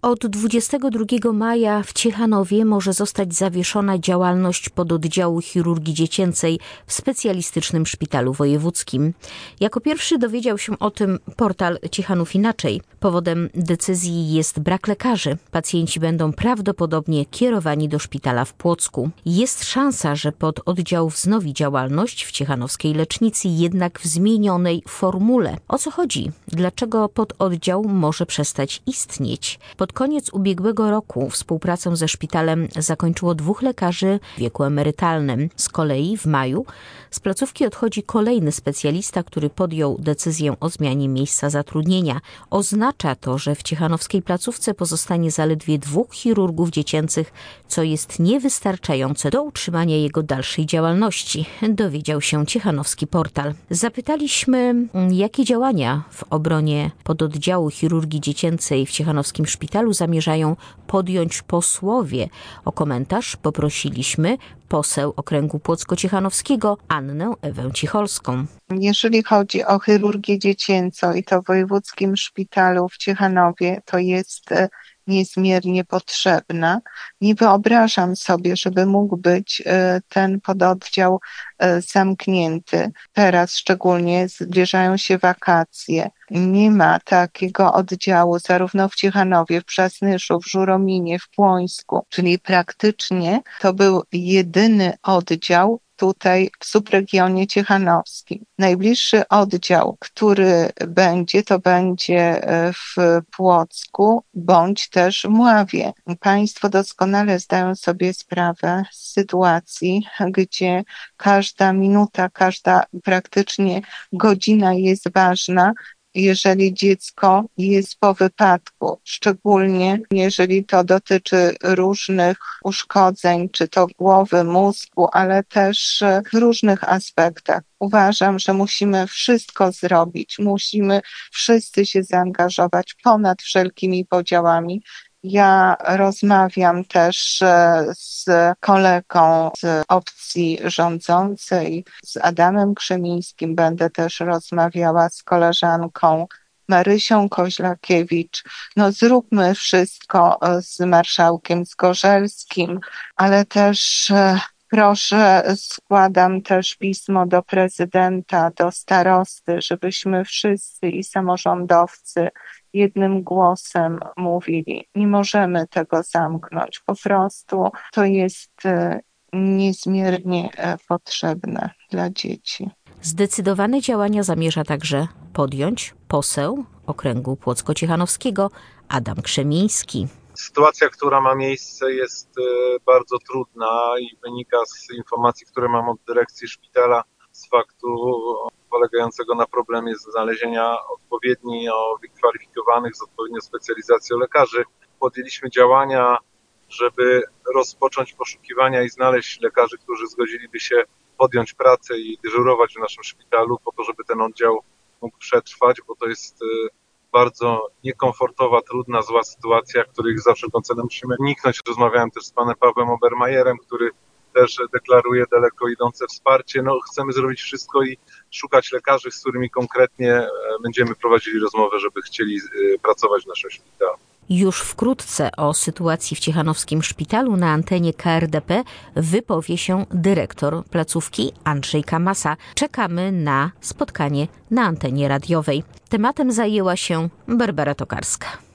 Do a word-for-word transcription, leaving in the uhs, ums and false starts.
Od dwudziestego drugiego maja w Ciechanowie może zostać zawieszona działalność pododdziału chirurgii dziecięcej w specjalistycznym szpitalu wojewódzkim. Jako pierwszy dowiedział się o tym portal Ciechanów Inaczej. Powodem decyzji jest brak lekarzy. Pacjenci będą prawdopodobnie kierowani do szpitala w Płocku. Jest szansa, że pododdział wznowi działalność w ciechanowskiej lecznicy, jednak w zmienionej formule. O co chodzi? Dlaczego pododdział może przestać istnieć? Pod koniec ubiegłego roku współpracę ze szpitalem zakończyło dwóch lekarzy w wieku emerytalnym. Z kolei w maju z placówki odchodzi kolejny specjalista, który podjął decyzję o zmianie miejsca zatrudnienia. Oznacza to, że w ciechanowskiej placówce pozostanie zaledwie dwóch chirurgów dziecięcych, co jest niewystarczające do utrzymania jego dalszej działalności, dowiedział się ciechanowski portal. Zapytaliśmy, jakie działania w obronie pododdziału chirurgii dziecięcej w ciechanowskim szpitalu zamierzają podjąć posłowie. O komentarz poprosiliśmy poseł okręgu płocko-ciechanowskiego Annę Ewę Cicholską. Jeżeli chodzi o chirurgię dziecięcą i to w wojewódzkim szpitalu w Ciechanowie, to jest niezmiernie potrzebna. Nie wyobrażam sobie, żeby mógł być ten pododdział zamknięty. Teraz szczególnie zbliżają się wakacje. Nie ma takiego oddziału zarówno w Ciechanowie, w Przasnyszu, w Żurominie, w Płońsku, czyli praktycznie to był jedyny oddział tutaj w subregionie ciechanowskim. Najbliższy oddział, który będzie, to będzie w Płocku bądź też w Mławie. Państwo doskonale zdają sobie sprawę z sytuacji, gdzie każda minuta, każda praktycznie godzina jest ważna, jeżeli dziecko jest po wypadku, szczególnie jeżeli to dotyczy różnych uszkodzeń, czy to głowy, mózgu, ale też w różnych aspektach. Uważam, że musimy wszystko zrobić, musimy wszyscy się zaangażować ponad wszelkimi podziałami. Ja rozmawiam też z kolegą z opcji rządzącej, z Adamem Krzemińskim. Będę też rozmawiała z koleżanką Marysią Koźlakiewicz. No zróbmy wszystko z marszałkiem Zgorzelskim, ale też proszę, składam też pismo do prezydenta, do starosty, żebyśmy wszyscy i samorządowcy jednym głosem mówili. Nie możemy tego zamknąć. Po prostu to jest niezmiernie potrzebne dla dzieci. Zdecydowane działania zamierza także podjąć poseł okręgu płocko-ciechanowskiego Adam Krzemiński. Sytuacja, która ma miejsce, jest bardzo trudna i wynika z informacji, które mam od dyrekcji szpitala, z faktu polegającego na problemie znalezienia odpowiednio wykwalifikowanych, z odpowiednią specjalizacją lekarzy. Podjęliśmy działania, żeby rozpocząć poszukiwania i znaleźć lekarzy, którzy zgodziliby się podjąć pracę i dyżurować w naszym szpitalu po to, żeby ten oddział mógł przetrwać, bo to jest bardzo niekomfortowa, trudna, zła sytuacja, których za wszelką cenę musimy uniknąć. Rozmawiałem też z panem Pawłem Obermajerem, który też deklaruje daleko idące wsparcie. No, chcemy zrobić wszystko i szukać lekarzy, z którymi konkretnie będziemy prowadzili rozmowę, żeby chcieli pracować w naszym szpitalu. Już wkrótce o sytuacji w ciechanowskim szpitalu na antenie K R D P wypowie się dyrektor placówki Andrzej Kamasa. Czekamy na spotkanie na antenie radiowej. Tematem zajęła się Barbara Tokarska.